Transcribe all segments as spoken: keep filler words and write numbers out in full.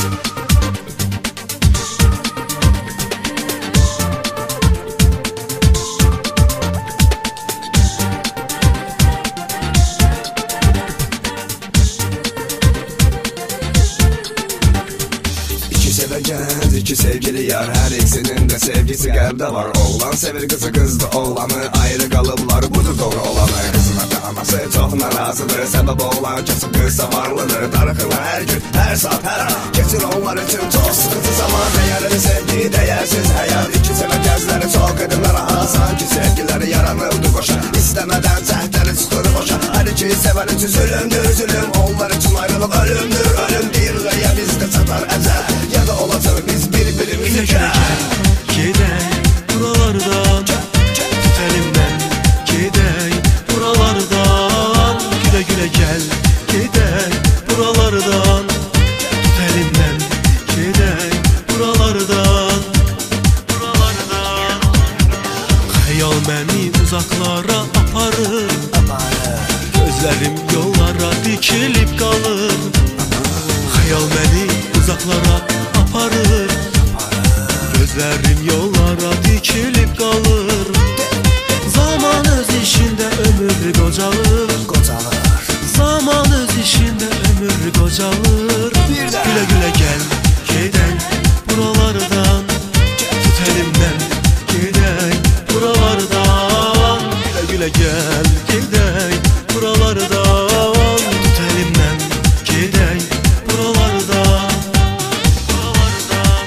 Seveceğiz iki sevgili yar, her ikisinin de sevgisi kalpte var. Oğlan sevir kızı, kız da oğlanı, ayrı kalıplar budur doğru olanı. Kızın ata anası çok narazıdır, sebep oğlan kesip kız savarlıdır. Darıkına her gün, her saat, her an geçir onlar için çok sıkıntı zaman. Değerli sevgi değersiz hayal, iki seveceğizleri çok edimler aha. Sanki sevgileri yaranıldı boşa, istemeden cehdleri çıkır boşa. Her iki sever için zulümdür zulüm, onlar için ayrılık ölümdür ölüm. Bir ya bizde satar ezel, ya da olacak biz birbirimizi gel. Gidey buralardan, tut elimden. Gidey buralardan, güle güle gel. Gidey buralardan, tut elimden. Gidey buralardan, buralardan. Hayal beni uzaklara aparır, gözlerim yollara dikilip kalır. Hayal beni uzaklara aparır, gözlerim yollara dikilip kalır. Zaman öz işinde ömür kocalır, zaman öz işinde ömür kocalır. Güle güle gel, gidey buralardan, tut elimden. Gidey buralardan, güle güle gel. Gidey buralardan, tut elimden. Gidey buralardan, buralardan,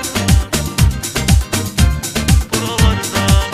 buralardan.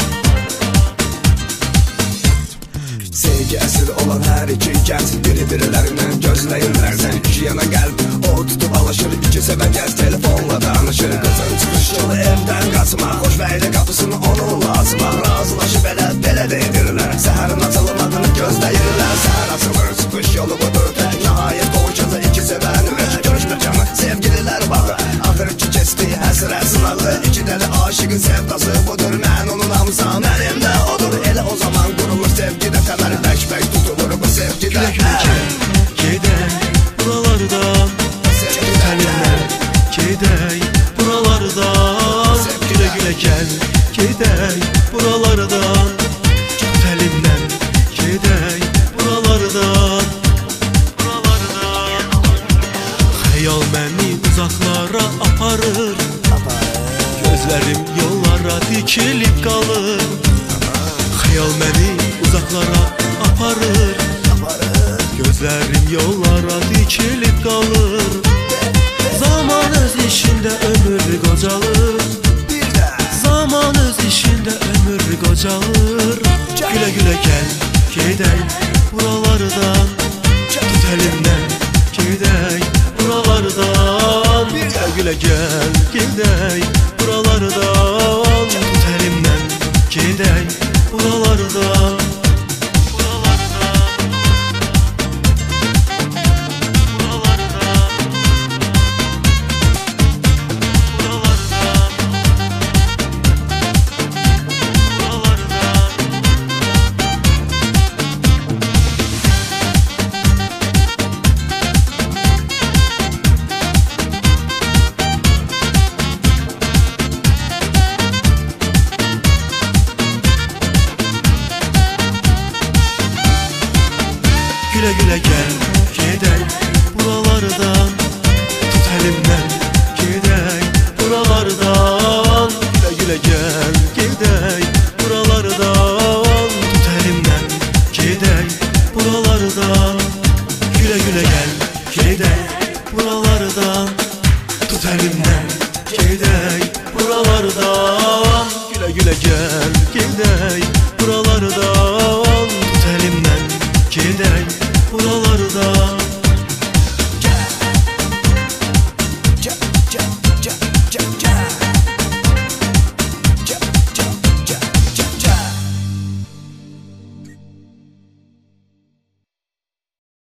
Sevgi esir olan her iki genç birbirlerinden gözleyirler. Sen iki yana gel, o tutup alışır, iki seveceğiz telefonla danışır. Kızın çıkış yolu evden kaçma, hoş beyle kapısını onun lazıma. Razılaşıp ele bele değdirirler, seherin açılmadığını gözleyirler. Seher açılır, çıkış yolu budur, nihayet kavuşacak iki sevenler. Görüşmeyeceğim sevgililer bağlı, ahırki kestiği hasret sınalı. İki deli aşıkın sevdası budur, ben onun amzam, benim de odur. Ele o zaman kurulur sevgide temel, beş beş tutulur bu sevgide. Güle güle gel, gidey buralardan, tut elimden. Gidey buralardan, güle güle gel. Gidey buralardan, tut elimden. Gidey buralardan, buralardan. Hayal beni uzaklara aparır, gözlerim yollara dikilip kalır. Hayal beni uzaklara aparır, gözlerim yollara dikilip kalır. Zaman öz işinde ömür kocalır, zaman öz işinde ömür kocalır. Güle güle gel, gidey buralardan, tut elimden. Gidey buralardan, güle güle gel. Gidey buralardan, tut elimden. Gidey buralardan, buralardan, buralardan, buralardan, buralardan. Güle güle gel, gidey buralardan, tut elimden. Gidey buralardan, güle güle gel. Gidey buralardan, tut elimden. Gidey buralardan, güle güle gel. Gidey buralardan, tut elimden. Gidey buralardan, güle güle gel. Gidey buralardan.